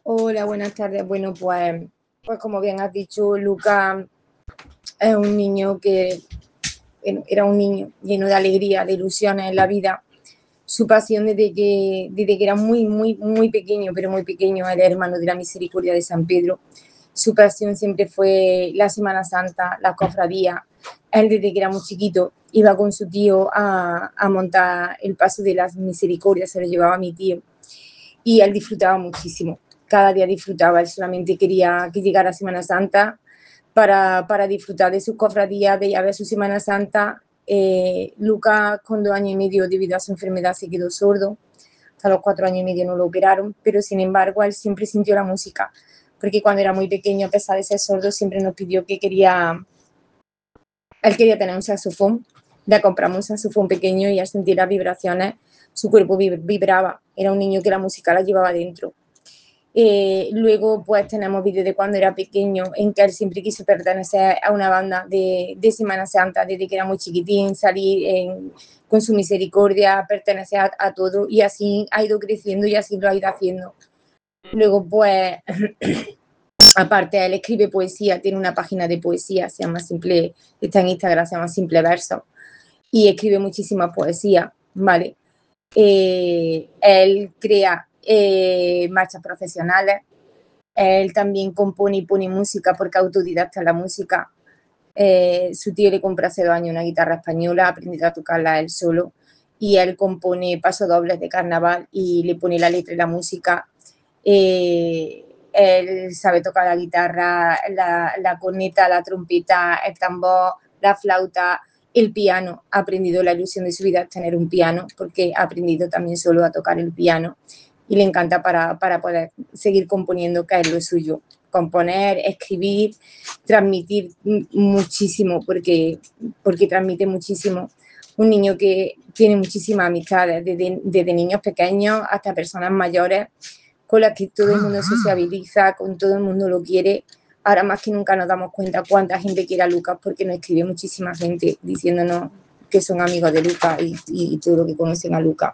Hola, buenas tardes. Bueno, pues como bien has dicho, Luca es un niño que era un niño lleno de alegría, de ilusiones en la vida. Su pasión desde que era muy pequeño, pero muy pequeño, era hermano de la Misericordia de San Pedro. Su pasión siempre fue la Semana Santa, la cofradía. Él desde que era muy chiquito iba con su tío a montar el paso de las Misericordias, se lo llevaba a mi tío y él disfrutaba muchísimo. Cada día disfrutaba, él solamente quería que llegara Semana Santa para disfrutar de sus cofradías, de ya ver su Semana Santa. Lucas, con 2 años y medio, debido a su enfermedad, se quedó sordo. Hasta los 4 años y medio no lo operaron, pero sin embargo, él siempre sintió la música, porque cuando era muy pequeño, a pesar de ser sordo, siempre nos pidió él quería tener un saxofón. Le compramos un saxofón pequeño y al sentir las vibraciones, su cuerpo vibraba. Era un niño que la música la llevaba dentro. Luego, pues tenemos vídeos de cuando era pequeño, en que él siempre quiso pertenecer a una banda de Semana Santa, desde que era muy chiquitín, con su misericordia, pertenecer a todo, y así ha ido creciendo y así lo ha ido haciendo. Luego, pues, aparte, él escribe poesía, tiene una página de poesía, se llama Simple, está en Instagram, se llama Simple Verso, y escribe muchísimas poesías, ¿vale? Él crea marchas profesionales. Él también compone y pone música porque es autodidacta en la música. Su tío le compró hace 2 años una guitarra española, ha aprendido a tocarla él solo, y él compone pasodobles de carnaval y le pone la letra y la música. Él sabe tocar la guitarra, la corneta, la trompeta, el tambor, la flauta, el piano. Ha aprendido, la ilusión de su vida es tener un piano, porque ha aprendido también solo a tocar el piano y le encanta para poder seguir componiendo, que es lo suyo. Componer, escribir, transmitir muchísimo, porque transmite muchísimo. Un niño que tiene muchísimas amistades, desde niños pequeños hasta personas mayores, con las que todo el mundo sociabiliza, con todo el mundo lo quiere. Ahora más que nunca nos damos cuenta cuánta gente quiere a Lucas, porque nos escribe muchísima gente diciéndonos que son amigos de Lucas y todo lo que conocen a Lucas.